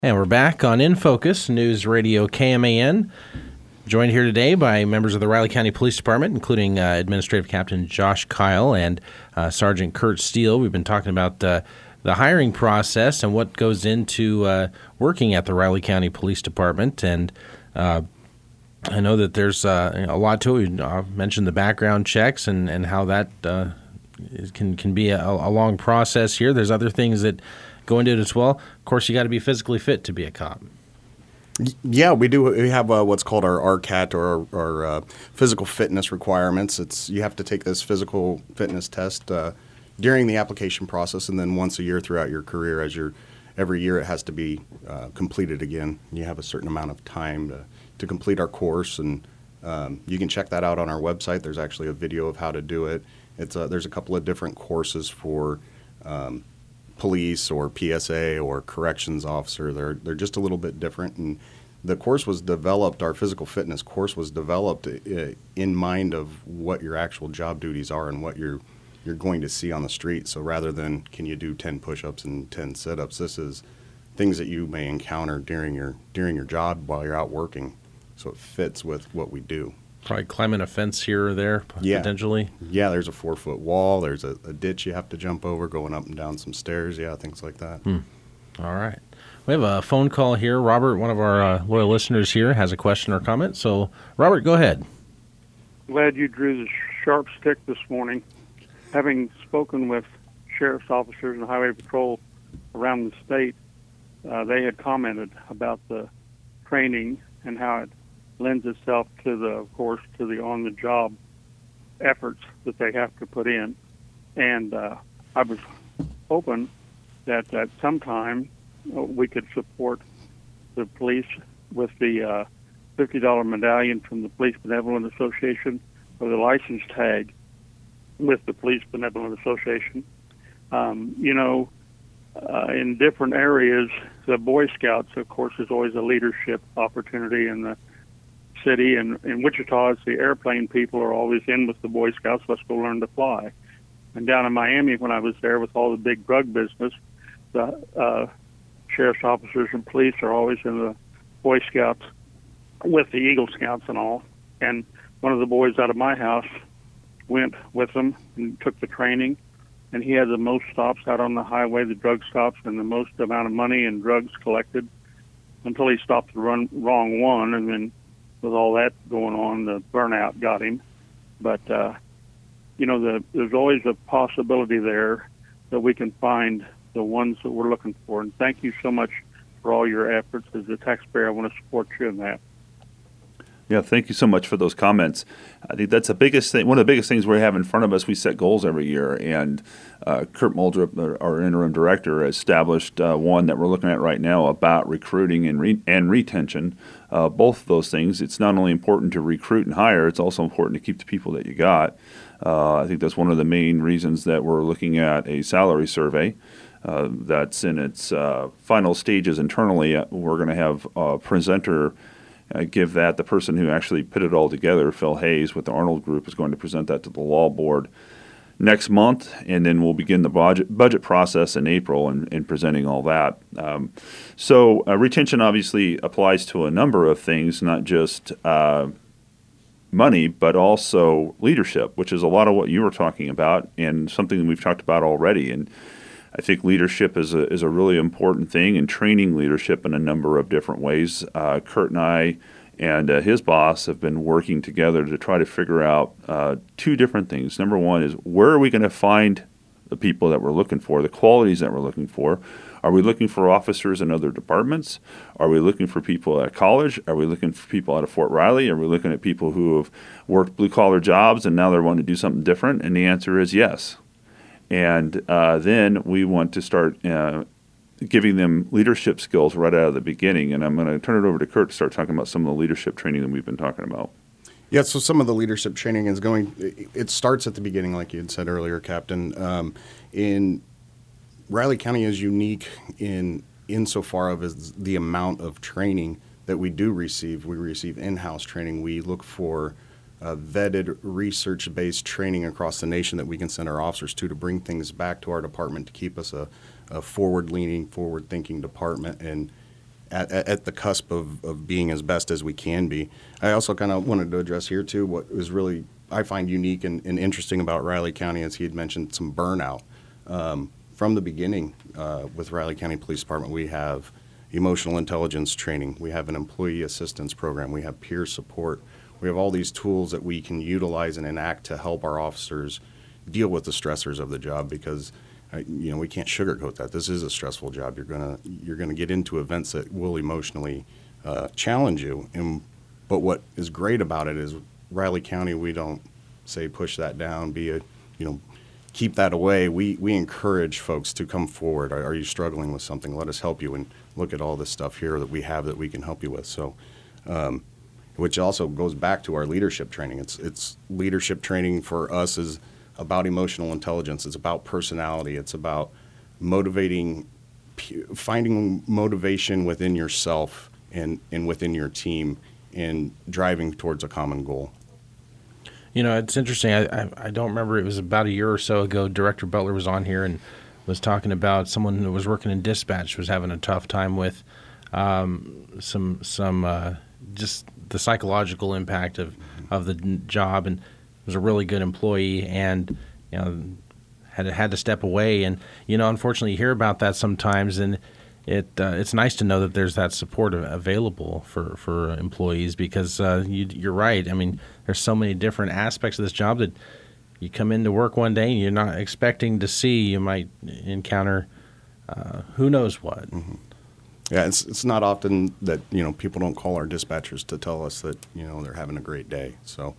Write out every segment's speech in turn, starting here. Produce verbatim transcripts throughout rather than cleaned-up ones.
And we're back on In Focus, News Radio K M A N. Joined here today by members of the Riley County Police Department, including uh, Administrative Captain Josh Kyle and uh, Sergeant Kurt Steele. We've been talking about uh, the hiring process and what goes into uh, working at the Riley County Police Department. And uh, I know that there's uh, a lot to it. I mentioned the background checks and, and how that uh, can, can be a, a long process here. There's other things that go into it as well. Of course, you got to be physically fit to be a cop. Yeah, we do. We have uh, what's called our R C A T, or our, our uh, physical fitness requirements. It's you have to take this physical fitness test uh, during the application process, and then once a year throughout your career. As your every year, it has to be uh, completed again. You have a certain amount of time to, to complete our course, and um, you can check that out on our website. There's actually a video of how to do it. It's uh, there's a couple of different courses for um, police or P S A or corrections officer. They're they're just a little bit different, and the course was developed, our physical fitness course was developed uh, in mind of what your actual job duties are and what you're you're going to see on the street. So rather than can you do ten push-ups and ten sit-ups, this is things that you may encounter during your during your job while you're out working. So it fits with what we do. Probably climbing a fence here or there, yeah. potentially. Yeah, there's a four-foot wall. There's a, a ditch you have to jump over, going up and down some stairs. Yeah, things like that. Hmm. All right. We have a phone call here. Robert, one of our uh, loyal listeners here, has a question or comment. So, Robert, go ahead. Glad you drew the sharp stick this morning. Having spoken with sheriff's officers and highway patrol around the state, uh, they had commented about the training and how it lends itself to the, of course, to the on-the-job efforts that they have to put in. And uh, I was hoping that at some time uh, we could support the police with the uh, fifty dollars medallion from the Police Benevolent Association, or the license tag with the Police Benevolent Association. Um, you know, uh, in different areas, the Boy Scouts, of course, is always a leadership opportunity in the city. And in Wichita, it's the airplane people are always in with the Boy Scouts. Let's go learn to fly. And down in Miami, when I was there with all the big drug business, the uh, sheriff's officers and police are always in the Boy Scouts with the Eagle Scouts and all. And one of the boys out of my house went with them and took the training, and he had the most stops out on the highway, the drug stops, and the most amount of money and drugs collected until he stopped the run, wrong one, and then with all that going on, the burnout got him. But, uh, you know, the, there's always a possibility there that we can find the ones that we're looking for. And thank you so much for all your efforts. As a taxpayer, I want to support you in that. Yeah, thank you so much for those comments. I think that's the biggest thing. One of the biggest things we have in front of us, we set goals every year, and uh, Kurt Muldrup, our interim director, established uh, one that we're looking at right now about recruiting and re- and retention. Uh, both of those things. It's not only important to recruit and hire, it's also important to keep the people that you got. Uh, I think that's one of the main reasons that we're looking at a salary survey. Uh, that's in its uh, final stages internally. We're going to have a presenter uh, give that. The person who actually put it all together, Phil Hayes with the Arnold Group, is going to present that to the law board next month, and then we'll begin the budget budget process in April and, and presenting all that. Um, so uh, retention obviously applies to a number of things, not just uh, money, but also leadership, which is a lot of what you were talking about and something we've talked about already. And I think leadership is a is a really important thing, and training leadership in a number of different ways. Uh, Kurt and I and uh, his boss have been working together to try to figure out uh, two different things. Number one is, where are we going to find the people that we're looking for, the qualities that we're looking for? Are we looking for officers in other departments? Are we looking for people at college? Are we looking for people out of Fort Riley? Are we looking at people who have worked blue-collar jobs and now they're wanting to do something different? And the answer is yes. And uh, then we want to start uh, giving them leadership skills right out of the beginning. And I'm going to turn it over to Kurt to start talking about some of the leadership training that we've been talking about. Yeah, so some of the leadership training is going, it starts at the beginning, like you had said earlier, Captain. Um, in Riley County is unique in insofar of as the amount of training that we do receive. We receive in-house training. We look for uh, vetted, research-based training across the nation that we can send our officers to to bring things back to our department to keep us a, a forward-leaning, forward-thinking department. And at, at the cusp of, of being as best as we can be. I also kind of wanted to address here, too, what was really, I find unique and, and interesting about Riley County, as he had mentioned, some burnout. Um, from the beginning, uh, with Riley County Police Department, we have emotional intelligence training. We have an employee assistance program. We have peer support. We have all these tools that we can utilize and enact to help our officers deal with the stressors of the job, because uh, you know, we can't sugarcoat that. This is a stressful job. You're gonna you're gonna get into events that will emotionally uh, challenge you. And but what is great about it is Riley County, we don't say push that down, be a you know keep that away. We we encourage folks to come forward. Are, are you struggling with something? Let us help you, and look at all this stuff here that we have that we can help you with. So. Um, which also goes back to our leadership training. It's it's leadership training for us is about emotional intelligence. It's about personality. It's about motivating, finding motivation within yourself and, and within your team, and driving towards a common goal. You know, it's interesting. I, I, I don't remember. It was about a year or so ago. Director Butler was on here and was talking about someone who was working in dispatch was having a tough time with um, some some uh, just the psychological impact of, of the job, and was a really good employee, and you know had had to step away. And you know, unfortunately, you hear about that sometimes, and it uh, it's nice to know that there's that support available for for employees, because uh, you, you're right. I mean, there's so many different aspects of this job that you come into work one day and you're not expecting to see. You might encounter uh, who knows what. Mm-hmm. Yeah, it's it's not often that, you know, people don't call our dispatchers to tell us that, you know, they're having a great day. So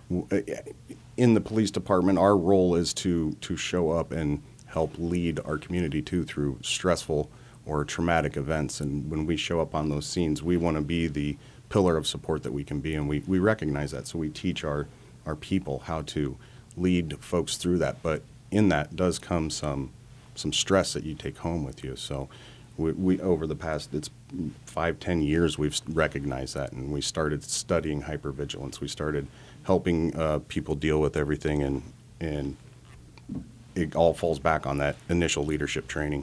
in the police department, our role is to to show up and help lead our community too through stressful or traumatic events. And when we show up on those scenes, we want to be the pillar of support that we can be, and we, we recognize that. So we teach our, our people how to lead folks through that. But in that does come some some stress that you take home with you. So We, we over the past it's five ten years we've recognized that, and we started studying hypervigilance. We started helping uh, people deal with everything, and and it all falls back on that initial leadership training.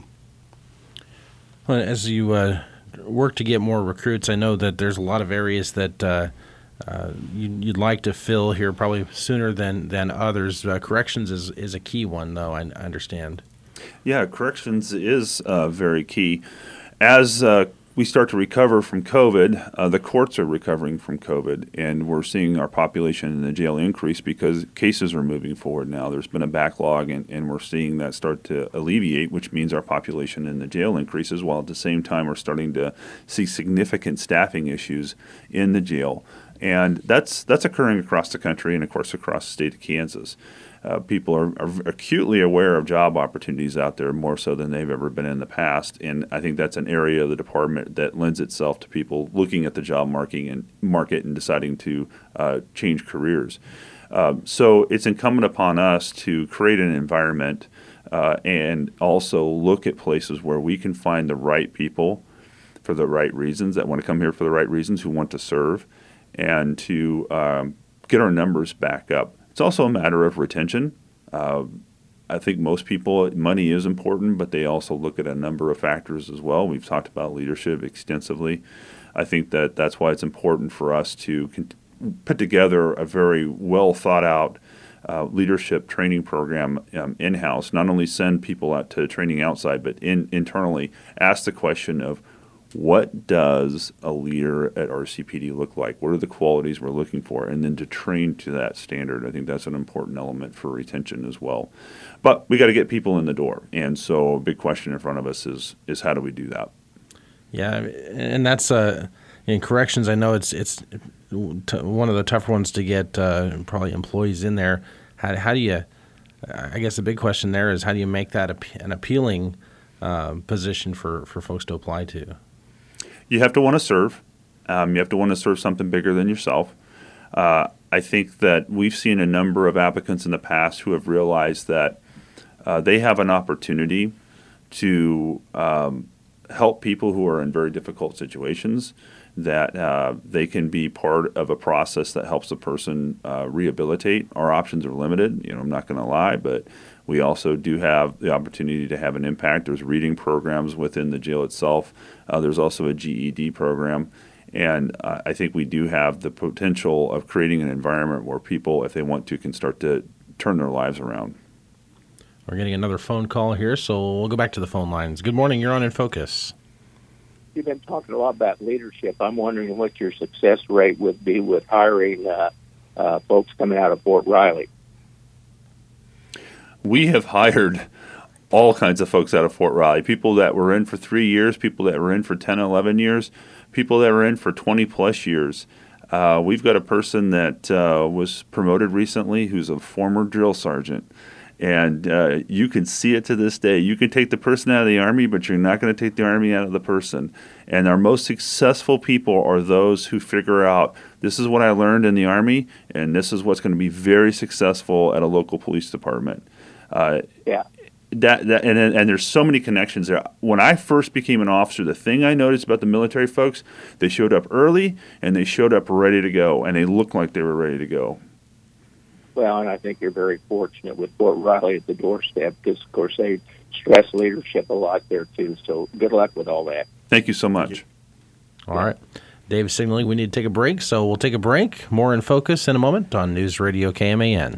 Well, as you uh, work to get more recruits, I know that there's a lot of areas that uh, uh, you, you'd like to fill here probably sooner than than others. Uh, corrections is is a key one, though. I, I understand. Yeah, corrections is uh, very key. As uh, we start to recover from COVID, uh, the courts are recovering from COVID, and we're seeing our population in the jail increase because cases are moving forward now. There's been a backlog, and, and we're seeing that start to alleviate, which means our population in the jail increases, while at the same time we're starting to see significant staffing issues in the jail. And that's that's occurring across the country and, of course, across the state of Kansas. Uh, people are, are acutely aware of job opportunities out there more so than they've ever been in the past, and I think that's an area of the department that lends itself to people looking at the job market and market and deciding to uh, change careers. Uh, so it's incumbent upon us to create an environment uh, and also look at places where we can find the right people for the right reasons, that want to come here for the right reasons, who want to serve, and to um, get our numbers back up. It's also a matter of retention. Uh, I think most people, money is important, but they also look at a number of factors as well. We've talked about leadership extensively. I think that that's why it's important for us to con- put together a very well thought out uh, leadership training program um, in-house. Not only send people out to training outside, but in, internally ask the question of, what does a leader at R C P D look like? What are the qualities we're looking for? And then to train to that standard. I think that's an important element for retention as well. But we got to get people in the door. And so a big question in front of us is is how do we do that? Yeah, and that's uh, in corrections. I know it's it's one of the tougher ones to get uh, probably employees in there. How, how do you? I guess the big question there is how do you make that an appealing uh, position for, for folks to apply to? You have to want to serve. Um, you have to want to serve something bigger than yourself. Uh, I think that we've seen a number of applicants in the past who have realized that uh, they have an opportunity to um, help people who are in very difficult situations, that uh, they can be part of a process that helps a person uh, rehabilitate. Our options are limited. You know, I'm not going to lie, but We also do have the opportunity to have an impact. There's reading programs within the jail itself. Uh, there's also a G E D program. And uh, I think we do have the potential of creating an environment where people, if they want to, can start to turn their lives around. We're getting another phone call here, so we'll go back to the phone lines. Good morning. You're on In Focus. You've been talking a lot about leadership. I'm wondering what your success rate would be with hiring uh, uh, folks coming out of Fort Riley. We have hired all kinds of folks out of Fort Riley, people that were in for three years, people that were in for ten, eleven years, people that were in for twenty plus years. Uh, we've got a person that uh, was promoted recently who's a former drill sergeant. And uh, you can see it to this day. You can take the person out of the Army, but you're not going to take the Army out of the person. And our most successful people are those who figure out, this is what I learned in the Army, and this is what's going to be very successful at a local police department. Uh, yeah. That, that and, and there's so many connections there. When I first became an officer, the thing I noticed about the military folks, they showed up early, and they showed up ready to go, and they looked like they were ready to go. Well, and I think you're very fortunate with Fort Riley at the doorstep because, of course, they stress leadership a lot there, too. So good luck with all that. Thank you so much. All right. Dave is signaling we need to take a break, so we'll take a break. More In Focus in a moment on News Radio K M A N.